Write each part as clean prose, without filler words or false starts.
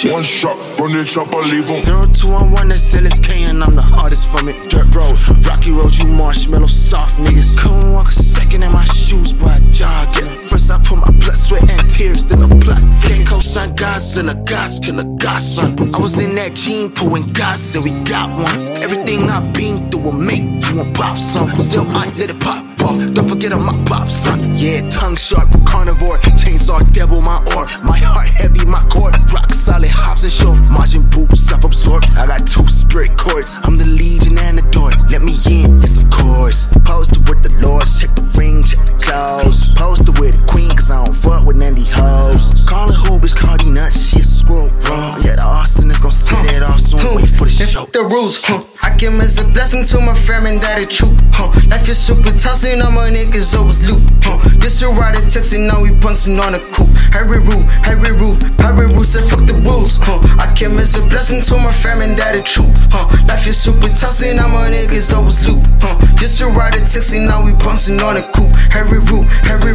shit. One shot from the chopper, leave him. 0211, that's LSK, and I'm the hardest from it. Dirt road, rocky road, you marshmallow soft niggas. Couldn't walk a second in my shoes, but I jog in them. First I put my blood, sweat, and tears, then a blood fit. Co-sign Godzilla, God's killer, Godson. I was in that gene pool and God said we got one. Everything I've been through will make you a pop song. Still I let it pop off, don't forget I'm my pop son. Yeah, tongue sharp, carnivore, chainsaw, devil, my ore. My heart heavy, my cord, rock solid, hops and short. Margin boot, self-absorbed, I got 2 spirit cords. I'm the legion and the door, let me in, yes of course. Posted with the lords, check the ring, check the clothes. Posted with the queen, cause I don't fuck with Nandy hoes. Call her who, bitch, Cardi nuts, she a squirrel, bro. Yeah, the arson is gon' set it off soon, wait for the show. The rules, I give them as a blessing to my family, that is true, Life is super tossing, all my niggas always loot, This a rider texting, now we punching on a coupe. Harry Roo, said fuck the rules, I came as a blessing to my family, that is true, Life is super tossing, all my niggas always loot, This a rider texting, now we punching on a coupe. Harry Roo,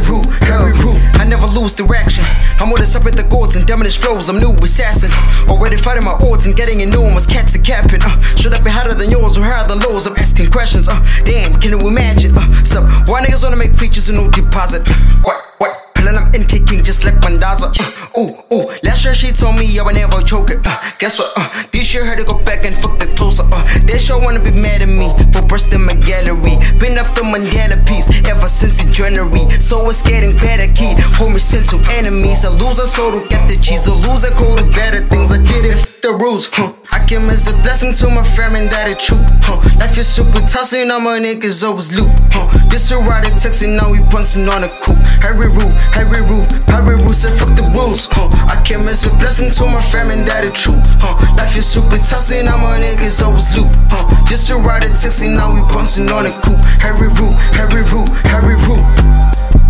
I never lose direction. I'm always up at the goals and damage flows, I'm new assassin. Already fighting my odds and getting in numerous cats and capping. Should I be harder than yours or higher than lows? I'm asking questions, damn, can you imagine? Why niggas wanna make features and no deposit? What? I'm in kicking just like Mandaza. Last year she told me I would never choke it. Guess what? This year had to go back and fuck the closer. They sure wanna be mad at me for bursting my gallery. Been after Mandela piece ever since in January. So it's getting better, kid. Homie sent to enemies. A loser so to get the cheese. A loser go to better things. I did it. The rules, I give them as a blessing to my family, that is true, Life is super tossing, all my niggas always loot, This a rider texting, now we punching on a coupe. Harry Roo, said fuck the rules, I came as a blessing to my family, that is true, Life is super tossing, all my niggas always loot, This a rider texting, now we punching on a coupe. Harry Roo.